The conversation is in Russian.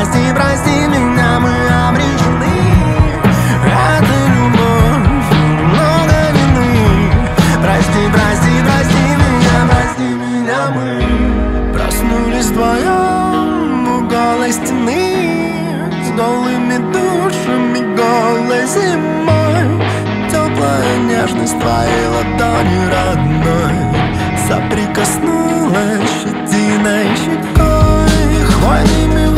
прости, прости меня, мы обречены. Это любовь, много вины. Прости, прости, прости меня, мы проснулись вдвоем у голой стены, с голыми душами, голой зимой. Теплая нежность твоей ладони родной соприкоснулась щетиной щекой. Хвойными